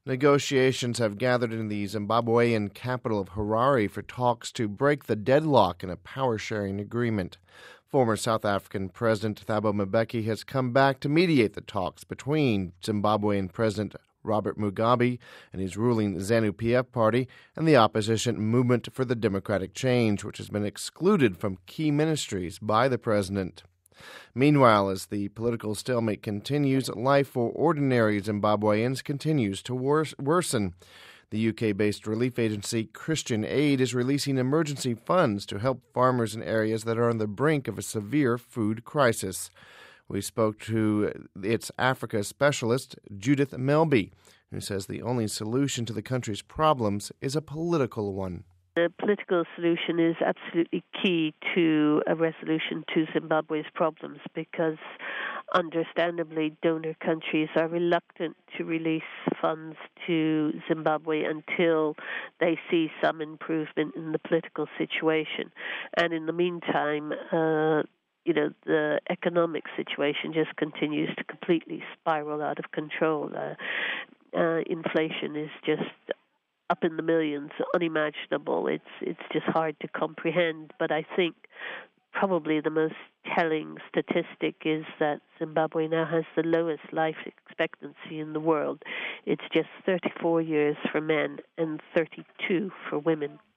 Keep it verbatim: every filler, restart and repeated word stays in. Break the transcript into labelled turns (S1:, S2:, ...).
S1: Negotiations have gathered in the Zimbabwean capital of Harare for talks to break the deadlock in a power-sharing agreement. Former South African President Thabo Mbeki has come back to mediate the talks between Zimbabwean President Robert Mugabe and his ruling ZANU-P F party and the opposition Movement for the Democratic Change, which has been excluded from key ministries by the president. Meanwhile, as the political stalemate continues, life for ordinary Zimbabweans continues to worsen. The U K-based relief agency Christian Aid is releasing emergency funds to help farmers in areas that are on the brink of a severe food crisis. We spoke to its Africa specialist, Judith Melby, who says the only solution to the country's problems is a political one.
S2: The political solution is absolutely key to a resolution to Zimbabwe's problems because, understandably, donor countries are reluctant to release funds to Zimbabwe until they see some improvement in the political situation. And in the meantime, uh, you know, the economic situation just continues to completely spiral out of control. Uh, uh, inflation is just up in the millions, unimaginable. It's it's just hard to comprehend. But I think probably the most telling statistic is that Zimbabwe now has the lowest life expectancy in the world. It's just thirty-four years for men and thirty-two for women.